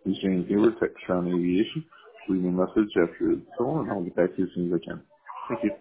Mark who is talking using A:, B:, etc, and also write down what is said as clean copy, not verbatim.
A: This is James Hayward, Textron Aviation. Leave me a message after the tone, and I'll get back to you as soon as I can. Thank you.